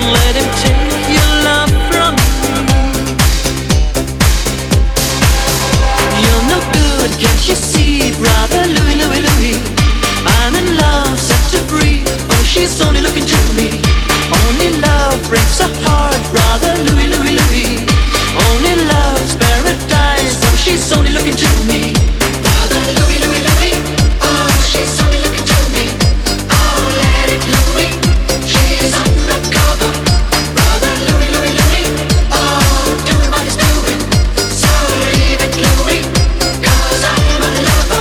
let him take your love from me. You're no good, can't you see, brother Louie, Louie, Louie? I'm in love, set to free. Oh, she's only looking to me. Only love breaks a heart, brother Louie, Louie, Louie. Only love's paradise. Oh, she's only looking to me. Brother Louie, Louie, Louie. Oh, she's only looking to me. Oh, let it Louie. She's undercover. Brother Louie, Louie, Louie. Oh, doing what he's doing. So leave it Louie, 'cause I'm a lover.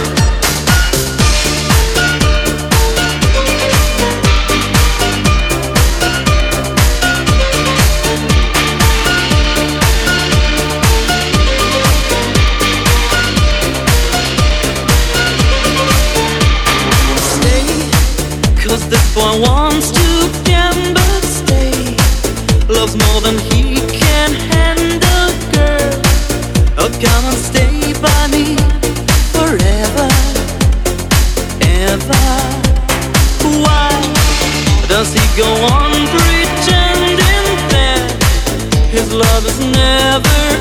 This boy wants to gamble, stay. Loves more than he can handle, girl. Oh, come and stay by me forever, ever. Why does he go on pretending that his love is never